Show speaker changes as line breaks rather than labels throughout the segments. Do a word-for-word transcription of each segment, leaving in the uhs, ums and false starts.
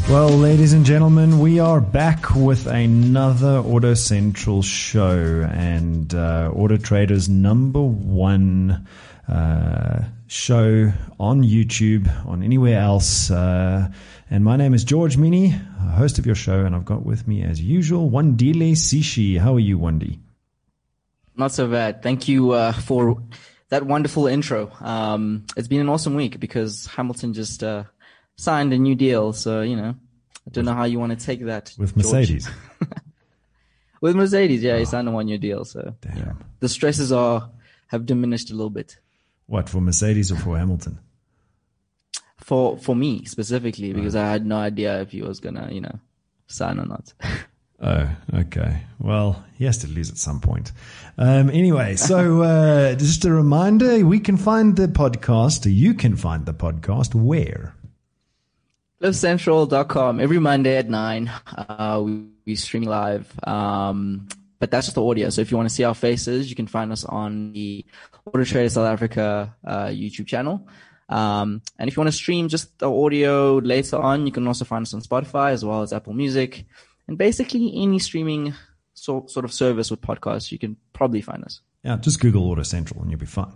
Well, ladies and gentlemen, we are back with another Auto Central show, and uh, Auto Trader's number one uh, show on YouTube, on anywhere else. Uh, and my name is George Mini, host of your show, and I've got with me, as usual, Wandile Sishi. How are you, Wandi?
Not so bad. Thank you uh, for that wonderful intro. Um, it's been an awesome week because Hamilton just uh, signed a new deal. So, you know, I don't know how you want to take that.
With Mercedes.
With Mercedes, yeah, oh, he signed a one-year deal. So
damn.
Yeah, the stresses are have diminished a little bit.
What, for Mercedes or for Hamilton?
For for me specifically, because oh. I had no idea if he was going to, you know, sign or not.
Oh, okay. Well, he has to lose at some point. Um, anyway, so uh, just a reminder, we can find the podcast, you can find the podcast where?
live central dot com. Every Monday at nine, uh, we, we stream live. Um, but that's just the audio. So if you want to see our faces, you can find us on the Auto Trader South Africa uh, YouTube channel. Um, and if you want to stream just the audio later on, you can also find us on Spotify as well as Apple Music. And basically any streaming so, sort of service with podcasts, you can probably find us.
Yeah, just Google Auto Central and you'll be fine.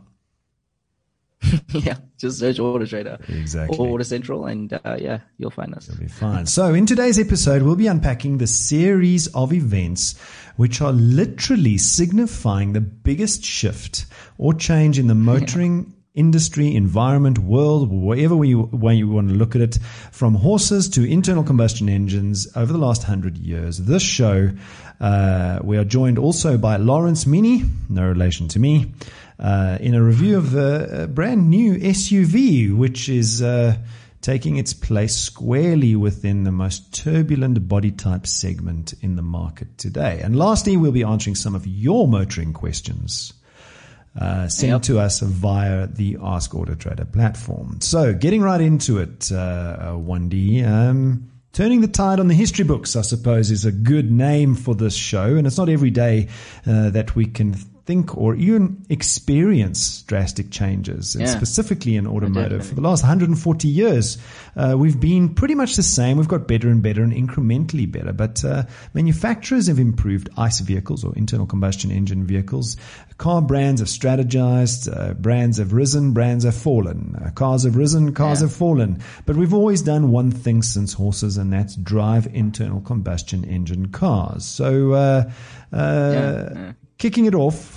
Yeah, just search Auto Trader.
Exactly.
Or Auto Central, and uh, yeah, you'll find us.
You'll be fine. So in today's episode, we'll be unpacking the series of events which are literally signifying the biggest shift or change in the motoring yeah. industry, environment, world, wherever we, way you want to look at it, from horses to internal combustion engines over the last hundred years. This show, uh, we are joined also by Lawrence Mini, no relation to me, uh, in a review of a, a brand new S U V, which is uh, taking its place squarely within the most turbulent body type segment in the market today. And lastly, we'll be answering some of your motoring questions. Uh, sent yep. to us via the Ask Auto Trader platform. So getting right into it, uh, one D, um, turning the tide on the history books, I suppose, is a good name for this show. And it's not every day uh, that we can think or even experience drastic changes, and
yeah.
specifically in automotive. For the last one hundred forty years, uh, we've been pretty much the same. We've got better and better and incrementally better. But uh, manufacturers have improved ICE vehicles or internal combustion engine vehicles. Car brands have strategized. Uh, brands have risen. Brands have fallen. Uh, cars have risen. Cars yeah. have fallen. But we've always done one thing since horses, and that's drive internal combustion engine cars. So uh, uh, yeah. Yeah. kicking it off,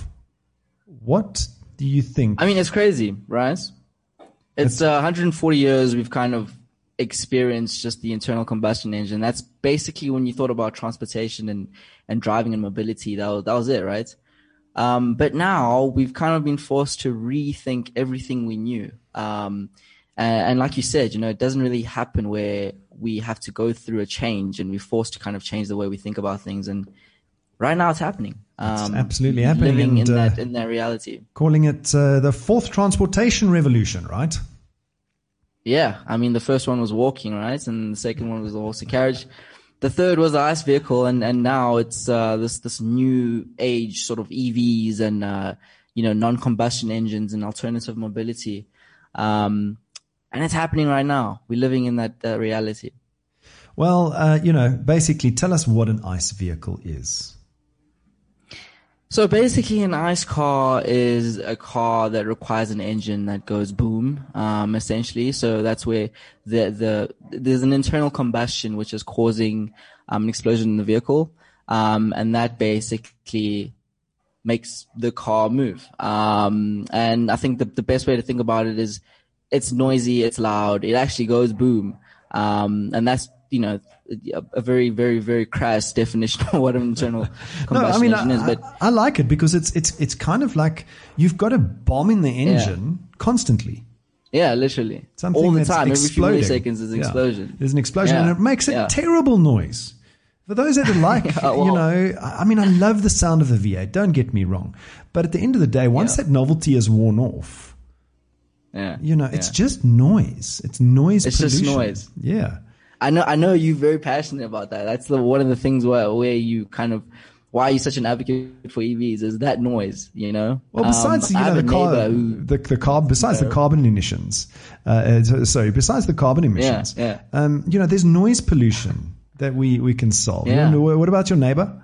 what do you think?
I mean, it's crazy, right? It's uh, one hundred forty years we've kind of experienced just the internal combustion engine. That's basically when you thought about transportation and, and driving and mobility. That was, that was it, right? Um, but now we've kind of been forced to rethink everything we knew. Um, and, and like you said, you know, it doesn't really happen where we have to go through a change and we're forced to kind of change the way we think about things. And right now it's happening.
Um, it's absolutely happening.
Living
and,
in,
uh,
that, in that reality.
Calling it uh, the fourth transportation revolution, right?
Yeah. I mean, the first one was walking, right? And the second one was the horse and carriage. The third was the ICE vehicle. And, and now it's uh, this this new age sort of E Vs and, uh, you know, non-combustion engines and alternative mobility. Um, and it's happening right now. We're living in that uh, reality.
Well, uh, you know, basically tell us what an ICE vehicle is.
So basically an ICE car is a car that requires an engine that goes boom, um, essentially. So that's where the, the, there's an internal combustion which is causing, um, an explosion in the vehicle. Um, and that basically makes the car move. Um, and I think the, the best way to think about it is it's noisy, it's loud, it actually goes boom. Um, and that's, you know, a, a very, very, very crass definition of what an internal combustion
no, I mean,
engine
I,
is. But
I, I like it because it's it's it's kind of like you've got a bomb in the engine yeah. constantly.
Yeah, literally.
Something
all the
that's
time.
exploding.
Every few milliseconds there's an
yeah.
explosion.
There's an explosion
yeah.
and it makes a
yeah.
terrible noise. For those that are like,
yeah, well,
you know, I mean, I love the sound of the V eight. Don't get me wrong. But at the end of the day, once
yeah.
that novelty is worn off,
yeah.
you know, it's
yeah.
just noise. It's noise
It's
pollution.
just noise.
Yeah.
I know, I know you're very passionate about that. That's the, one of the things where, where you kind of why are you such an advocate for E Vs? Is that noise, you know?
Well, besides
um,
you know, the, car,
who,
the the carb, besides you know, the carbon emissions, uh, sorry, besides the carbon emissions,
yeah, yeah.
Um, you know, there's noise pollution that we, we can solve.
Yeah.
What about your neighbor?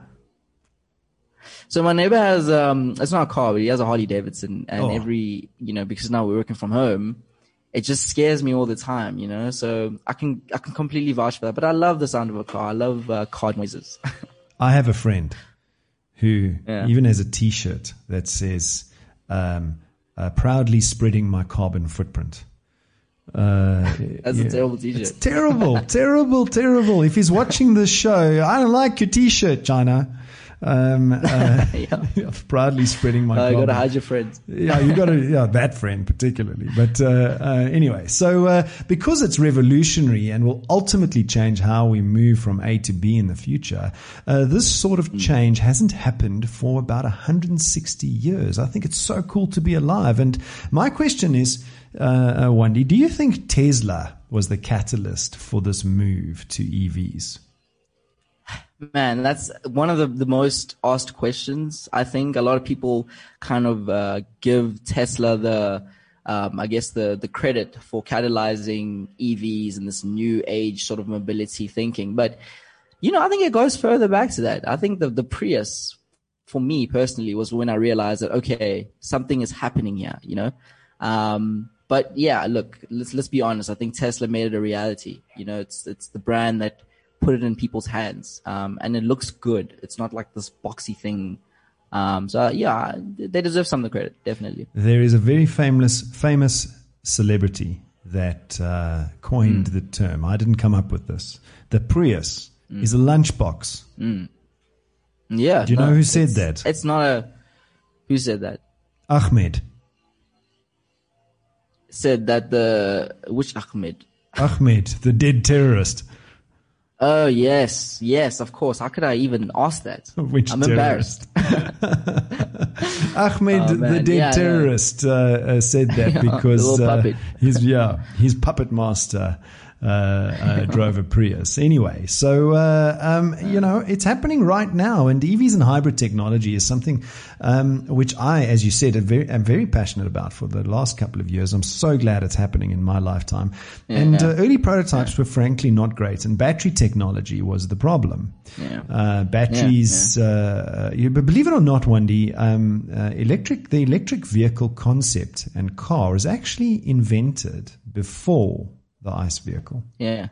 So my neighbor has, um, it's not a car, but he has a Harley Davidson, and
oh.
every, you know, because now we're working from home, it just scares me all the time, you know, so I can, I can completely vouch for that, but I love the sound of a car. I love uh, car noises.
I have a friend who
yeah.
even has a t-shirt that says, um, uh, proudly spreading my carbon footprint. Uh,
That's
yeah.
a terrible t-shirt.
It's terrible, terrible, terrible. If he's watching this show, I don't like your t-shirt, China. Um, uh, yeah. proudly spreading my.
Uh, you
carbon.
gotta hide your friends.
Yeah, you gotta, yeah, that friend particularly. But uh, uh, anyway, so uh, because it's revolutionary and will ultimately change how we move from A to B in the future, uh, this sort of change hasn't happened for about one hundred sixty years. I think it's so cool to be alive. And my question is, uh, uh, Wandi, do you think Tesla was the catalyst for this move to E Vs?
Man, that's one of the, the most asked questions. I think a lot of people kind of uh, give Tesla the, um, I guess, the, the credit for catalyzing E Vs and this new age sort of mobility thinking. But, you know, I think it goes further back to that. I think the, the Prius, for me personally, was when I realized that, okay, something is happening here, you know? Um, but yeah, look, let's, let's be honest. I think Tesla made it a reality. You know, it's, it's the brand that put it in people's hands, um, and it looks good. It's not like this boxy thing. Um, so yeah, they deserve some of the credit, definitely.
There is a very famous, famous celebrity that uh, coined mm. the term. I didn't come up with this. The Prius mm. is a lunchbox.
Mm. Yeah.
Do you
no,
know who said
it's,
that?
It's not a. Who said that?
Ahmed.
Said that the which Ahmed?
Ahmed, the dead terrorist.
Oh, yes. Yes, of course. How could I even ask that?
Which
I'm
terrorist?
embarrassed.
Ahmed,
oh,
the dead
yeah,
terrorist, uh, uh, said that
yeah,
because uh, his, yeah, his puppet master uh, uh, drove a Prius. Anyway, so, uh, um, you know, it's happening right now. And E Vs and hybrid technology is something um, which I, as you said, am very, am very passionate about for the last couple of years. I'm so glad it's happening in my lifetime. Yeah, and yeah. Uh, early prototypes yeah. were frankly not great. And battery technology was the problem.
Yeah.
Uh, batteries, yeah, yeah. Uh, you, but believe it or not, Wandi, um, uh, electric, the electric vehicle concept and car was actually invented before the ICE vehicle.
Yeah.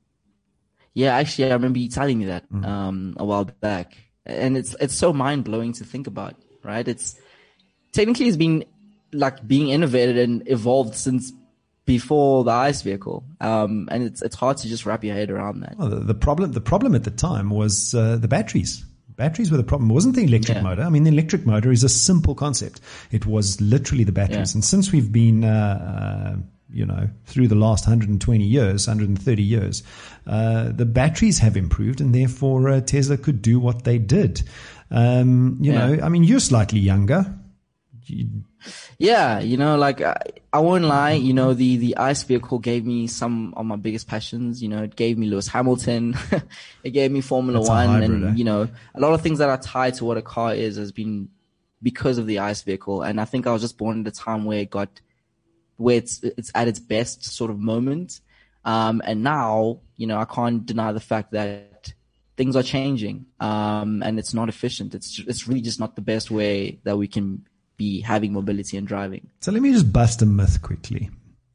Yeah, actually, I remember you telling me that mm. um, a while back. And it's it's so mind-blowing to think about, right? It's technically it's been like being innovated and evolved since before the ICE vehicle. Um, and it's it's hard to just wrap your head around that.
Well, the, the problem the problem at the time was uh, the batteries. Batteries were the problem. It wasn't the electric
yeah.
motor. I mean, the electric motor is a simple concept. It was literally the batteries. Yeah. And since we've been uh, uh you know, through the last one hundred twenty years, one hundred thirty years, uh, the batteries have improved, and therefore uh, Tesla could do what they did. Um, you yeah. know, I mean, you're slightly younger. You...
Yeah, you know, like I, I won't lie, you know, the, the ICE vehicle gave me some of my biggest passions. You know, it gave me Lewis Hamilton, it gave me Formula
That's
One,
hybrid,
and
eh?
you know, a lot of things that are tied to what a car is has been because of the ICE vehicle. And I think I was just born at a time where it got where it's it's at its best sort of moment. Um, and now, you know, I can't deny the fact that things are changing, um, and it's not efficient. It's it's really just not the best way that we can be having mobility and driving.
So let me just bust a myth quickly.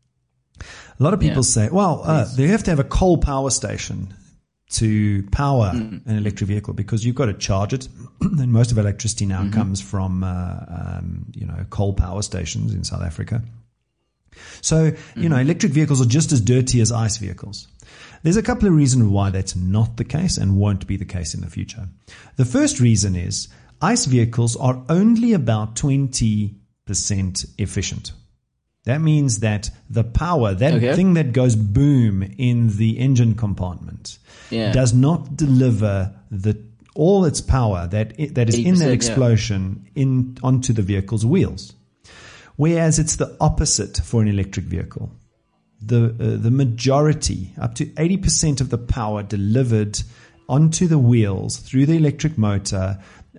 A lot of people yeah. say, well, uh, you have to have a coal power station to power mm. an electric vehicle because you've got to charge it. And most of electricity now mm-hmm. comes from, uh, um, you know, coal power stations in South Africa. So, you mm-hmm. know, electric vehicles are just as dirty as ICE vehicles. There's a couple of reasons why that's not the case and won't be the case in the future. The first reason is ICE vehicles are only about twenty percent efficient. That means that the power, that okay. thing that goes boom in the engine compartment, yeah. does not deliver the all its power that it, that is in that explosion yeah. in onto the vehicle's wheels. Whereas it's the opposite for an electric vehicle. The uh, the majority, up to eighty percent of the power delivered onto the wheels through the electric motor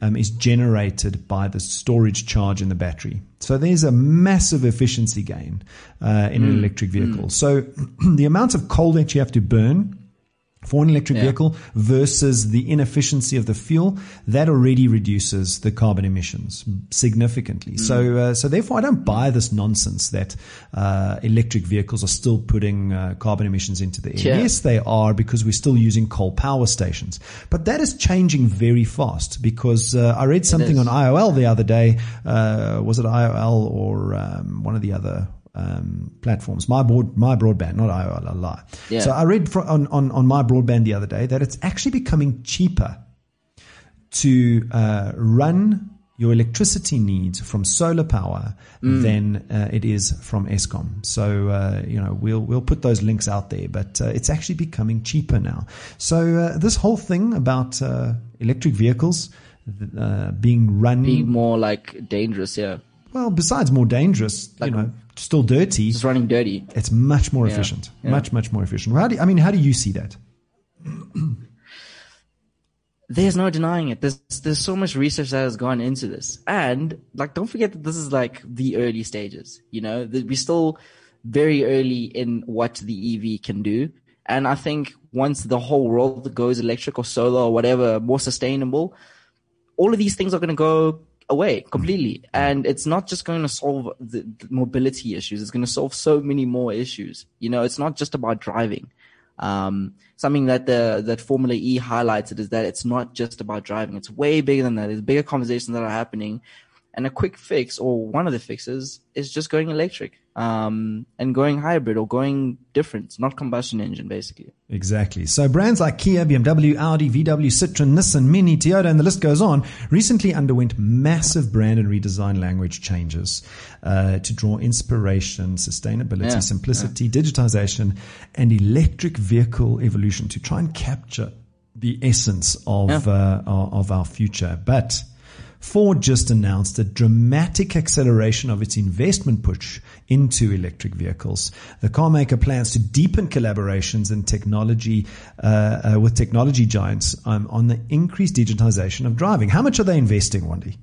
um, is generated by the storage charge in the battery. So there's a massive efficiency gain uh, in mm. an electric vehicle. Mm. So the amount of coal that you have to burn for an electric yeah. vehicle versus the inefficiency of the fuel, that already reduces the carbon emissions significantly. Mm. So, uh, so therefore, I don't buy this nonsense that uh, electric vehicles are still putting uh, carbon emissions into the air. Yeah. Yes, they are, because we're still using coal power stations. But that is changing very fast, because uh, I read something on I O L the other day. Uh, was it I O L or um, one of the other Um, platforms, my broad, my broadband, not I O L, I lie. Yeah. So I read for, on, on, on my broadband the other day that it's actually becoming cheaper to uh, run your electricity needs from solar power mm. than uh, it is from Eskom. So uh, you know, we'll we'll put those links out there, but uh, it's actually becoming cheaper now. So uh, this whole thing about uh, electric vehicles uh, being run
being more like dangerous, yeah.
Well, besides more dangerous, like, you know, still dirty.
It's running dirty.
It's much more yeah. efficient. Yeah. Much, much more efficient. How do you, I mean, how do you see that?
There's no denying it. There's there's so much research that has gone into this, and like, don't forget that this is like the early stages. You know, that we're still very early in what the E V can do, and I think once the whole world goes electric or solar or whatever, more sustainable, all of these things are going to go away completely. And it's not just going to solve the, the mobility issues. It's going to solve so many more issues. You know, it's not just about driving. Um, something that the, that Formula E highlighted is that it's not just about driving. It's way bigger than that. There's bigger conversations that are happening. And a quick fix, or one of the fixes, is just going electric, um, and going hybrid or going different, not combustion engine, basically.
Exactly. So brands like Kia, B M W, Audi, V W, Citroen, Nissan, Mini, Toyota, and the list goes on, recently underwent massive brand and redesign language changes uh, to draw inspiration, sustainability, yeah, simplicity, yeah. digitization, and electric vehicle evolution to try and capture the essence of yeah. uh, of our future. But Ford just announced a dramatic acceleration of its investment push into electric vehicles. The car maker plans to deepen collaborations and technology uh, uh, with technology giants um, on the increased digitization of driving. How much are they investing, Wandi?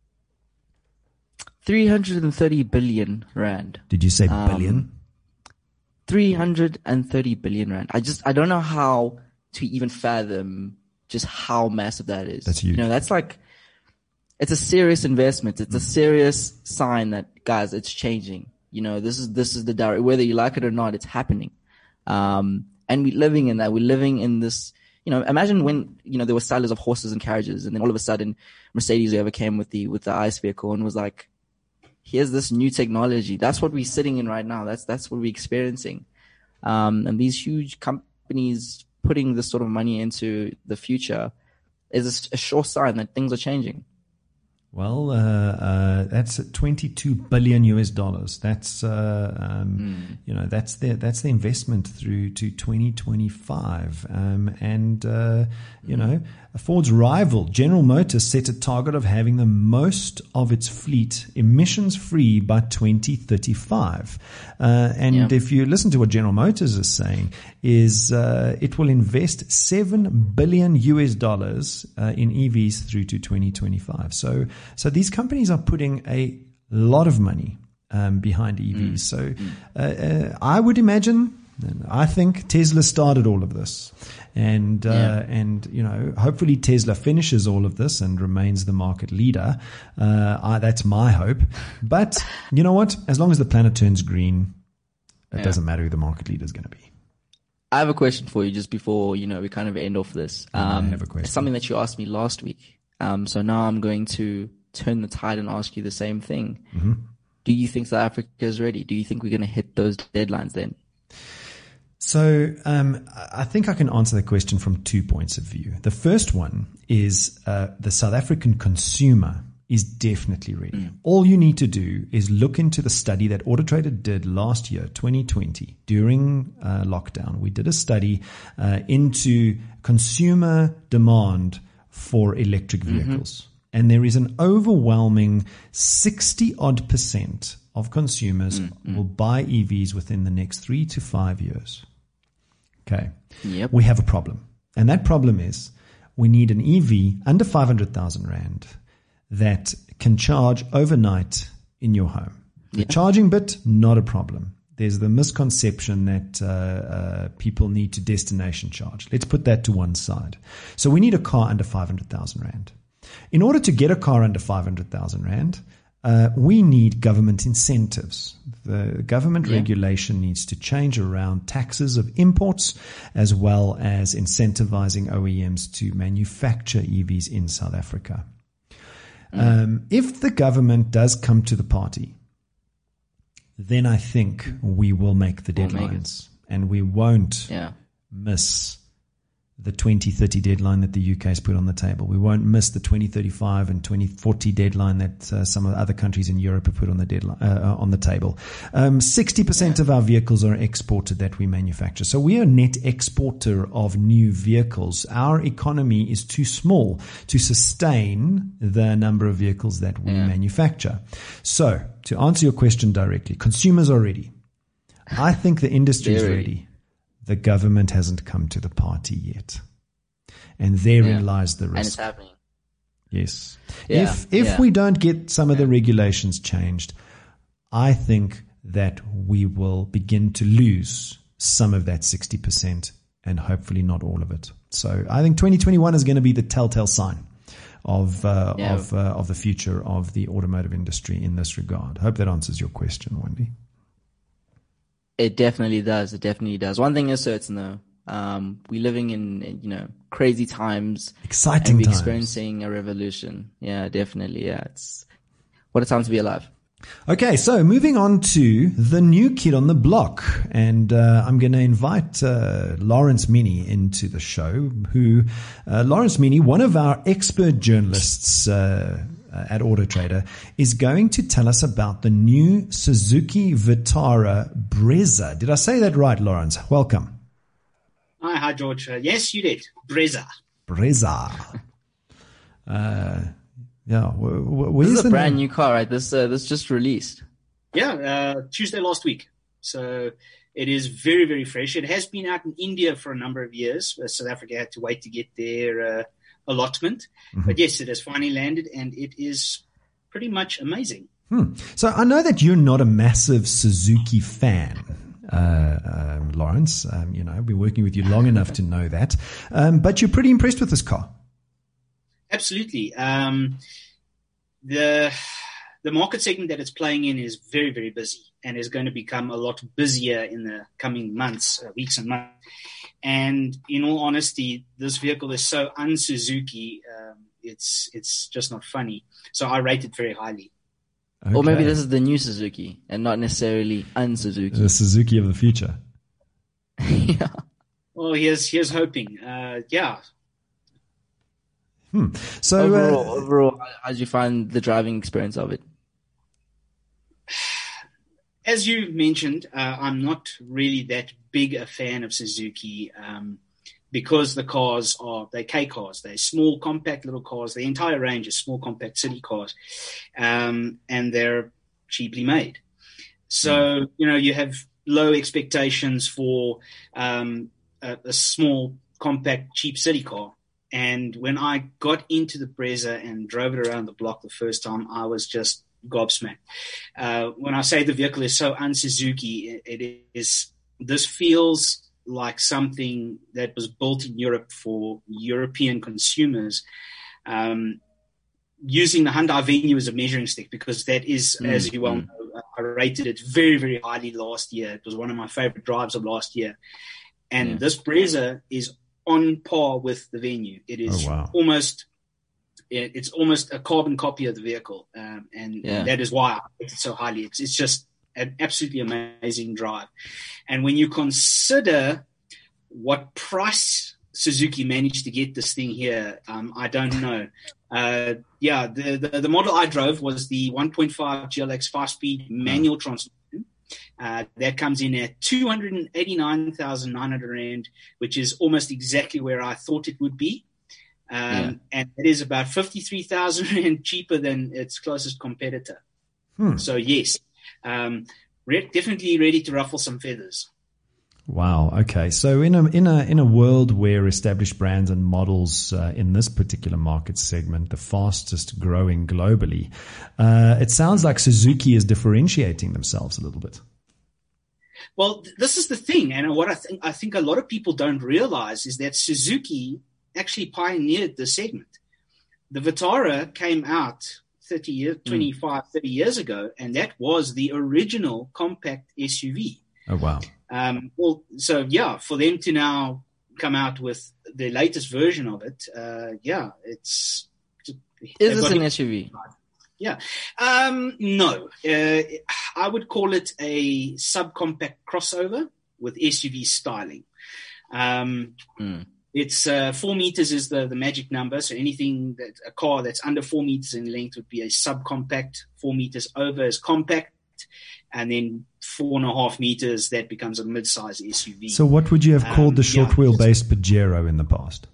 three hundred thirty billion rand.
Did you say billion? Um,
three hundred thirty billion rand. I just I don't know how to even fathom just how massive that is.
That's huge.
You know, that's like, it's a serious investment. It's a serious sign that, guys, it's changing. You know, this is, this is the direct, whether you like it or not, it's happening. Um, and we're living in that. We're living in this, you know, imagine when, you know, there were sellers of horses and carriages, and then all of a sudden Mercedes ever came with the, with the ICE vehicle and was like, here's this new technology. That's what we're sitting in right now. That's, that's what we're experiencing. Um, and these huge companies putting this sort of money into the future is a, a sure sign that things are changing.
Well, uh, uh, that's twenty-two billion U S dollars. That's, uh, um, mm. you know, that's the, that's the investment through to twenty twenty-five. Um, and, uh, you know, Ford's rival, General Motors, set a target of having the most of its fleet emissions free by twenty thirty-five. Uh, and yeah. if you listen to what General Motors is saying, is, uh, it will invest seven billion U S dollars, uh, in E Vs through to twenty twenty-five. So, So these companies are putting a lot of money um, behind E Vs. Mm. So uh, uh, I would imagine, and I think Tesla started all of this, and uh, yeah. and you know, hopefully Tesla finishes all of this and remains the market leader. Uh, I, that's my hope. But you know what? As long as the planet turns green, it yeah. doesn't matter who the market leader is going to be.
I have a question for you just before, you know, we kind of end off this. Um,
I have a question.
It's something that you asked me last week. Um, so now I'm going to turn the tide and ask you the same thing. Mm-hmm. Do you think South Africa is ready? Do you think we're going to hit those deadlines then?
So um, I think I can answer that question from two points of view. The first one is uh, the South African consumer is definitely ready. Mm. All you need to do is look into the study that Autotrader did last year, twenty twenty, during uh, lockdown. We did a study uh, into consumer demand for electric vehicles. Mm-hmm. And there is an overwhelming sixty odd percent of consumers mm-hmm. will buy E Vs within the next three to five years. Okay.
Yep.
We have a problem. And that problem is we need an E V under five hundred thousand rand that can charge overnight in your home. The
Yeah.
charging bit, not a problem. There's the misconception that uh, uh, people need to destination charge. Let's put that to one side. So we need a car under five hundred thousand rand. In order to get a car under five hundred thousand rand, uh, we need government incentives. The government
Yeah.
regulation needs to change around taxes of imports, as well as incentivizing O E Ms to manufacture E Vs in South Africa. Mm. Um, if the government does come to the party, then I think we will make the
We'll make
deadlines, and we won't
Yeah.
miss the twenty thirty deadline that the U K has put on the table. We won't miss the twenty thirty-five and twenty forty deadline that uh, some of the other countries in Europe have put on the deadline uh, on the table. Um, sixty percent of our vehicles are exported that we manufacture. So we are a net exporter of new vehicles. Our economy is too small to sustain the number of vehicles that we
Yeah.
manufacture. So to answer your question directly, consumers are ready. I think the industry is
They're
ready.
ready.
The government hasn't come to the party yet. And therein
Yeah.
lies the
And it's
risk.
happening.
Yes.
Yeah,
If if
yeah.
we don't get some of the regulations changed, I think that we will begin to lose some of that sixty percent and hopefully not all of it. So I think twenty twenty-one is going to be the telltale sign of uh,
Yeah.
of uh, of the future of the automotive industry in this regard. Hope that answers your question, Wendy.
It definitely does. It definitely does. One thing is certain though. Um, we're living in, in, you know, crazy times.
Exciting
and we're
times.
experiencing a revolution. Yeah, definitely. Yeah. It's what a time to be alive.
Okay, so moving on to the new kid on the block. And uh, I'm going to invite uh, Lawrence Mini into the show, who, uh, Lawrence Mini, one of our expert journalists uh, at AutoTrader, is going to tell us about the new Suzuki Vitara Brezza. Did I say that right, Lawrence? Welcome.
Hi, hi, George. Uh, yes, you did. Brezza.
Brezza. Uh, yeah, wh- wh-
This
where's
is a
the
brand
name?
new car, right? This uh, this just released.
Yeah, uh, Tuesday last week. So it is very, very fresh. It has been out in India for a number of years. Uh, South Africa had to wait to get their uh, allotment.
Mm-hmm.
But yes, it has finally landed, and it is pretty much amazing.
Hmm. So I know that you're not a massive Suzuki fan. Uh, um, Lawrence, um, you know, I've been working with you long enough to know that. Um, but you're pretty impressed with this car.
Absolutely. Um, the the market segment that it's playing in is very, very busy and is going to become a lot busier in the coming months, uh, weeks and months. And in all honesty, this vehicle is so un-Suzuki, um, it's it's just not funny. So I rate it very highly.
Or maybe
Okay.
this is the new Suzuki and not necessarily un-Suzuki.
The Suzuki of the future.
Yeah.
Well, here's here's hoping. Uh, yeah.
Hmm. So,
Overall,
uh,
overall, how did you find the driving experience of it?
As you mentioned, uh, I'm not really that big a fan of Suzuki um, because the cars are, they're K cars. They're small, compact little cars. The entire range is small, compact city cars. Um, and they're cheaply made. So, you know, you have low expectations for um, a, a small, compact, cheap city car. And when I got into the Brezza and drove it around the block the first time, I was just gobsmacked. Uh, when I say the vehicle is so un-Suzuki, it, it is, this feels like something that was built in Europe for European consumers, um, using the Hyundai Venue as a measuring stick, because that is,
Mm,
as you well
mm.
know, I rated it very, very highly last year. It was one of my favorite drives of last year. And
Yeah.
this Brezza is on par with the Venue. It is
Oh, wow.
almost, it, it's almost a carbon copy of the vehicle. Um, and,
Yeah.
and that is why I rate it so highly. It's, it's just an absolutely amazing drive. And when you consider what price Suzuki managed to get this thing here, um, I don't know. Uh, yeah, the, the, the model I drove was the one point five G L X five-speed manual transmission. Uh, that comes in at two hundred eighty-nine thousand nine hundred rand, which is almost exactly where I thought it would be. Um,
Yeah.
And it is about fifty-three thousand rand cheaper than its closest competitor.
Hmm.
So, yes, um, re- definitely ready to ruffle some feathers.
Wow. Okay. So in a in a in a world where established brands and models uh, in this particular market segment, the fastest growing globally, uh, it sounds like Suzuki is differentiating themselves a little bit.
Well, th- this is the thing, and what I think I think a lot of people don't realize is that Suzuki actually pioneered the segment. The Vitara came out thirty years, twenty-five, thirty years ago, and that was the original compact S U V.
Oh wow.
Um, well, so yeah, for them to now come out with the latest version of it, uh, yeah, it's.
Is this an S U V?
Yeah. Um, no, uh, I would call it a subcompact crossover with S U V styling. Um, mm. It's uh, four meters is the, the magic number. So anything that a car that's under four meters in length would be a subcompact. Four meters over is compact. And then four and a half meters, that becomes a mid-size S U V.
So what would you have called um, the short yeah, wheelbase Pajero in the past?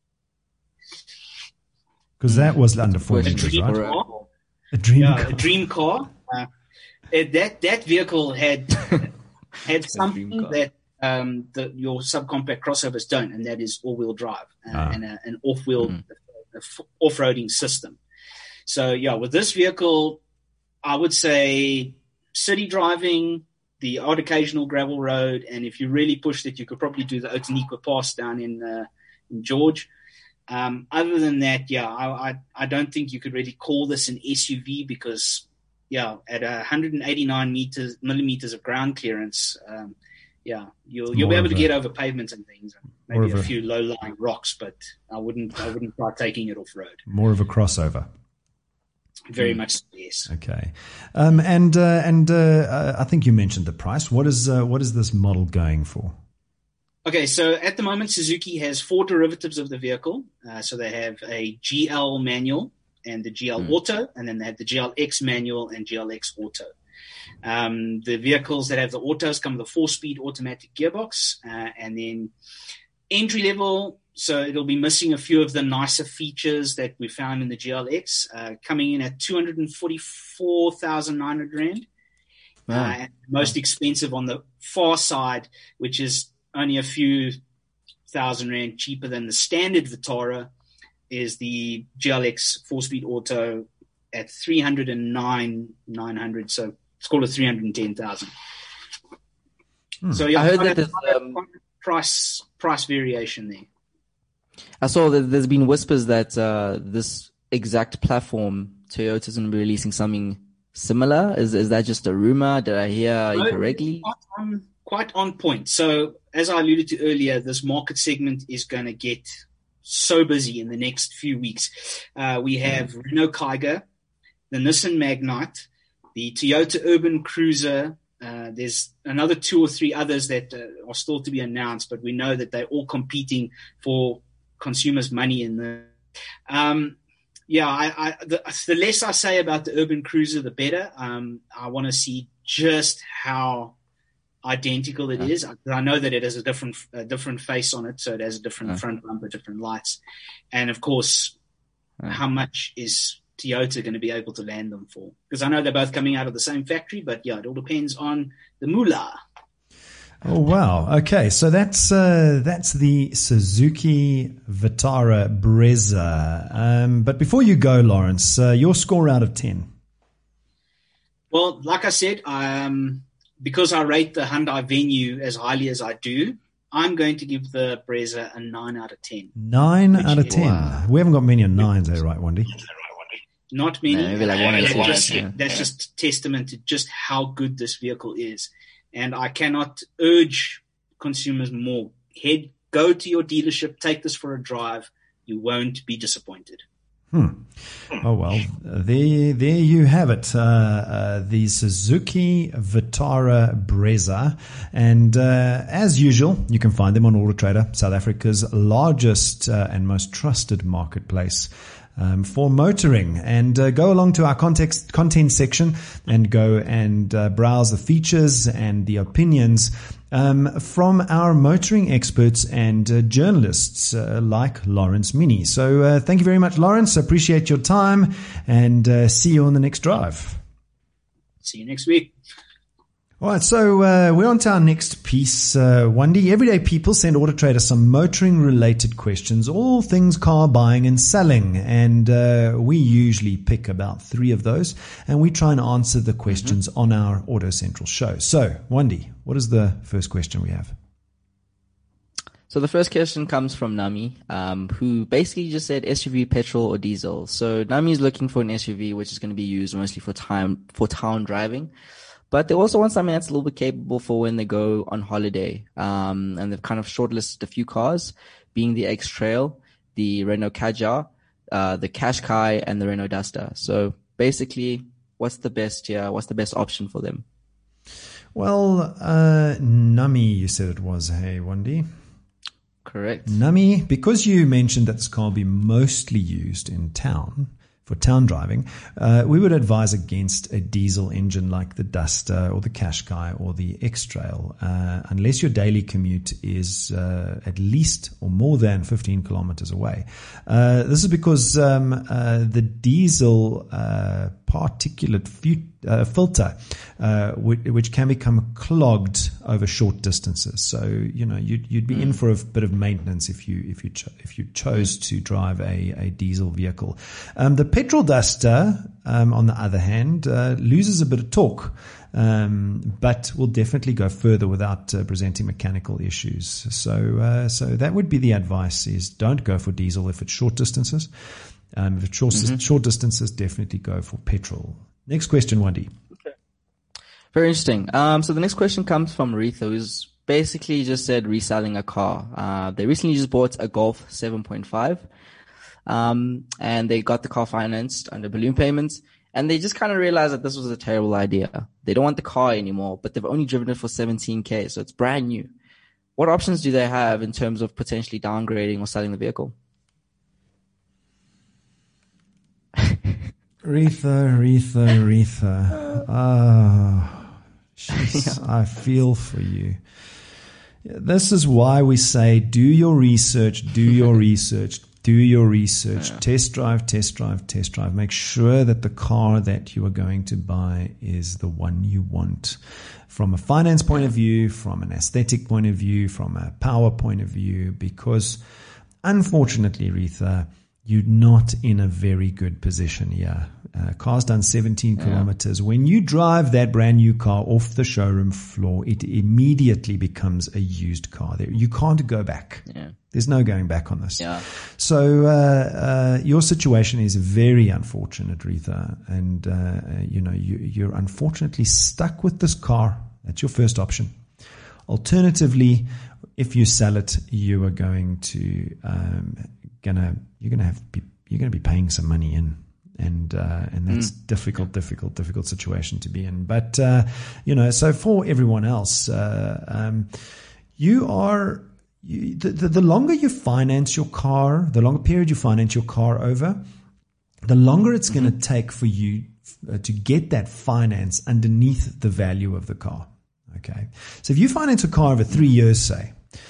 Because that was under four meters, right?
Car.
A dream
yeah,
car.
A dream car. Uh, it, that that vehicle had had something that um, the, your subcompact crossovers don't, and that is all-wheel drive uh, ah. and a, an off-wheel mm. off-roading system. So yeah, with this vehicle, I would say city driving, the odd occasional gravel road, and if you really pushed it, you could probably do the Outeniqua Pass down in uh, in George. Um, other than that, yeah, I, I I don't think you could really call this an S U V because, yeah, at one hundred eighty-nine meters millimeters of ground clearance, um, yeah, you'll you'll More be able to a, get over pavements and things, maybe a, a few low-lying rocks, but I wouldn't I wouldn't try taking it off road.
More of a crossover.
Very much yes.
Okay, um, and uh, and uh, I think you mentioned the price. What is uh, what is this model going for?
Okay, so at the moment, Suzuki has four derivatives of the vehicle. Uh, so they have a G L manual and the G L mm. Auto, and then they have the G L X manual and G L X Auto. Um, the vehicles that have the autos come with a four-speed automatic gearbox, uh, and then entry level. So it'll be missing a few of the nicer features that we found in the G L X, uh, coming in at two hundred forty-four thousand nine hundred rand. Wow. Uh, and most wow. expensive on the far side, which is only a few thousand rand cheaper than the standard Vitara, is the G L X four-speed auto at three hundred nine thousand nine hundred. So it's called a three hundred ten thousand. Hmm. So yeah, I heard that there's um, price price variation there.
I saw that there's been whispers that uh, this exact platform, Toyota's going to be releasing something similar. Is is that just a rumor? Did I hear no, correctly?
Quite on, quite on point. So as I alluded to earlier, this market segment is going to get so busy in the next few weeks. Uh, we have mm. Renault Kiger, the Nissan Magnite, the Toyota Urban Cruiser. Uh, there's another two or three others that uh, are still to be announced, but we know that they're all competing for consumers' money in the. Um, yeah, I, I, the, the less I say about the Urban Cruiser, the better. Um, I want to see just how identical it is. I know that it has a different a different face on it, so it has a different uh. front bumper, different lights, and of course, uh. how much is Toyota going to be able to land them for? Because I know they're both coming out of the same factory, but yeah, it all depends on the moolah.
Oh wow! Okay, so that's uh, that's the Suzuki Vitara Brezza. Um, but before you go, Lawrence, uh, your score out of ten.
Well, like I said, um, because I rate the Hyundai Venue as highly as I do, I'm going to give the Brezza a nine out of ten.
Nine out of ten. Wow. We haven't got many nines there, right, Wendy?
Not many.
No, maybe like one or two.
Just, yeah. That's just testament to just how good this vehicle is. And I cannot urge consumers more. Head, go to your dealership, take this for a drive. You won't be disappointed.
Hmm. Oh, well, there, there you have it. Uh, uh, the Suzuki Vitara Brezza. And uh, as usual, you can find them on Auto Trader, South Africa's largest uh, and most trusted marketplace. Um, for motoring, and uh, go along to our context content section and go and uh, browse the features and the opinions um, from our motoring experts and uh, journalists uh, like Lawrence Mini. So uh, thank you very much, Lawrence. Appreciate your time, and uh, see you on the next drive.
See you next week.
All right, so uh, we're on to our next piece. Uh, Wandi, everyday people send Auto Trader some motoring-related questions, all things car buying and selling, and uh, we usually pick about three of those, and we try and answer the questions mm-hmm. on our Auto Central show. So, Wandi, what is the first question we have?
So the first question comes from Nami, um, who basically just said S U V, petrol, or diesel. So Nami is looking for an S U V, which is going to be used mostly for time for town driving. But they also want something that's a little bit capable for when they go on holiday. Um, and they've kind of shortlisted a few cars, being the X-Trail, the Renault Kadjar, uh, the Qashqai, and the Renault Duster. So basically, what's the best here? What's the best option for them?
Well, uh, Nami, you said it was, hey, Wandi?
Correct.
Nami, because you mentioned that this car will be mostly used in town, for town driving, uh, we would advise against a diesel engine like the Duster or the Qashqai or the X-Trail, uh, unless your daily commute is uh, at least or more than fifteen kilometers away. Uh, this is because um, uh, the diesel uh, particulate fu- uh, filter, uh, which, which can become clogged over short distances. So you know you'd, you'd be mm. in for a bit of maintenance if you if you cho- if you chose to drive a, a diesel vehicle. Um, the petrol Duster, um, on the other hand, uh, loses a bit of torque, um, but will definitely go further without uh, presenting mechanical issues. So, uh, so that would be the advice: is don't go for diesel if it's short distances. Um, if it's short, mm-hmm. short distances, definitely go for petrol. Next question, Wandi.
Okay. Very interesting. Um, so the next question comes from Aretha, who's basically just said reselling a car. Uh, they recently just bought a Golf seven point five. Um, and they got the car financed under balloon payments, and they just kind of realized that this was a terrible idea. They don't want the car anymore, but they've only driven it for seventeen K, so it's brand new. What options do they have in terms of potentially downgrading or selling the vehicle?
Aretha, Aretha, Aretha. Ah, oh, yeah. I feel for you. This is why we say do your research, do your research. Do your research, yeah. test drive, test drive, test drive. Make sure that the car that you are going to buy is the one you want from a finance point of view, from an aesthetic point of view, from a power point of view, because unfortunately, Aretha, you're not in a very good position here. Uh, car's done seventeen yeah. kilometers. When you drive that brand new car off the showroom floor, it immediately becomes a used car. You can't go back.
Yeah.
There's no going back on this.
Yeah.
So, uh, uh, your situation is very unfortunate, Aretha. And, uh, you know, you, you're unfortunately stuck with this car. That's your first option. Alternatively, if you sell it, you are going to, um, gonna, you're going to have, be, you're going to be paying some money in. And, uh, and that's mm. difficult, difficult, difficult situation to be in. But, uh, you know, so for everyone else, uh, um, you are, You, the, the, the longer you finance your car, the longer period you finance your car over, the longer it's mm-hmm. going to take for you uh, to get that finance underneath the value of the car. Okay. So if you finance a car over three years, say,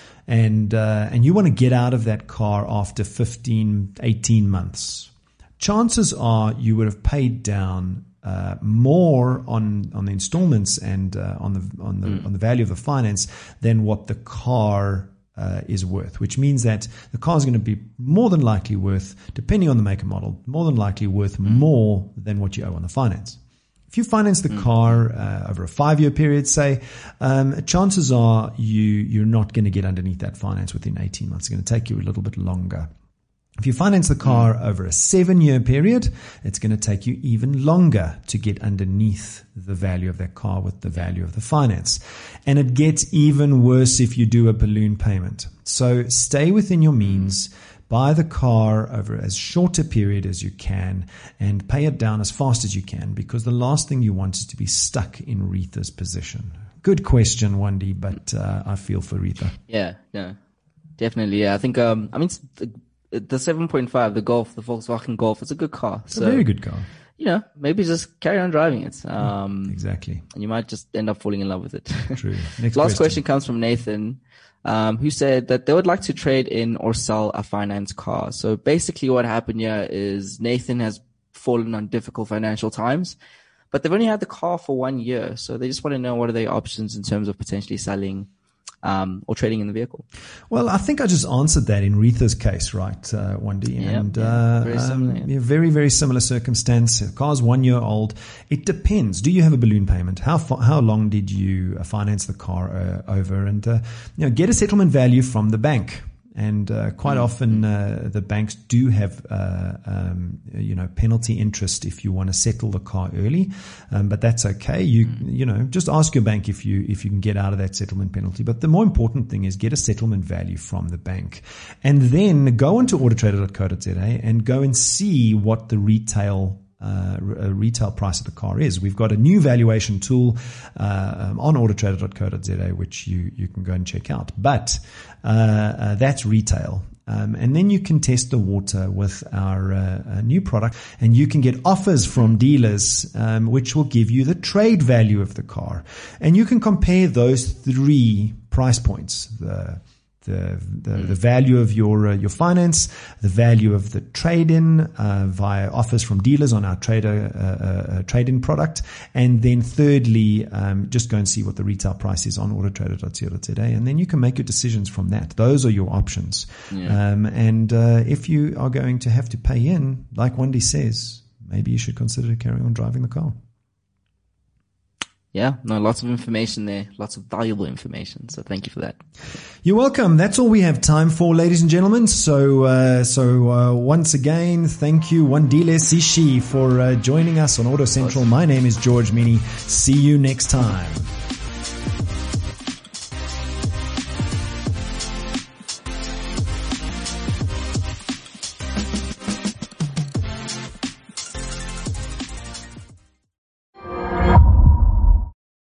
and, uh, and you want to get out of that car after fifteen, eighteen months, chances are you would have paid down Uh, more on, on the installments and uh, on the on the mm. on the value of the finance than what the car uh, is worth, which means that the car is going to be more than likely worth, depending on the make and model, more than likely worth mm. more than what you owe on the finance. If you finance the mm. car uh, over a five-year period, say, um, chances are you you're not going to get underneath that finance within eighteen months. It's going to take you a little bit longer. If you finance the car over a seven-year period, it's going to take you even longer to get underneath the value of that car with the value of the finance. And it gets even worse if you do a balloon payment. So stay within your means, buy the car over as short a period as you can, and pay it down as fast as you can, because the last thing you want is to be stuck in Aretha's position. Good question, Wandi, but uh, I feel for Aretha.
Yeah, yeah, definitely. Yeah, I think, um, I mean, the, the seven point five, the Golf, the Volkswagen Golf, it's a good car.
It's
so,
a very good car.
You know, maybe just carry on driving it. Um,
exactly.
And you might just end up falling in love with it.
True. Next
Last question.
question
comes from Nathan, um, who said that they would like to trade in or sell a finance car. So basically what happened here is Nathan has fallen on difficult financial times, but they've only had the car for one year. So they just want to know what are their options in terms of potentially selling Um, or trading in the vehicle.
Well, I think I just answered that in Retha's case, right, uh, Wendy?
Yep,
and
yeah,
uh,
very similar.
Um, yeah, very, very similar circumstance. The car's one year old. It depends. Do you have a balloon payment? How far, how long did you finance the car uh, over? And uh, you know, get a settlement value from the bank. And uh, quite mm-hmm. often uh, the banks do have, uh, um, you know, penalty interest if you want to settle the car early, um, but that's okay. You mm-hmm. you know, just ask your bank if you if you can get out of that settlement penalty. But the more important thing is get a settlement value from the bank, and then go onto autotrader dot co dot za and go and see what the retail Uh, retail price of the car is. We've got a new valuation tool uh, um, on autotrader dot co dot za, which you, you can go and check out. But uh, uh, that's retail. Um, and then you can test the water with our uh, new product, and you can get offers from dealers, um, which will give you the trade value of the car. And you can compare those three price points, the The, the, the value of your uh, your finance, the value of the trade-in uh, via offers from dealers on our trader uh, uh, trade-in product, and then thirdly, um, just go and see what the retail price is on autotrader dot co dot za, and then you can make your decisions from that. Those are your options. Yeah. Um, and uh, if you are going to have to pay in, like Wendy says, maybe you should consider carrying on driving the car.
Yeah, no, lots of information there, lots of valuable information. So thank you for that.
You're welcome. That's all we have time for, ladies and gentlemen. So, uh, so uh, once again, thank you, Wandile Sishi, for uh, joining us on Auto Central. My name is George Mini. See you next time.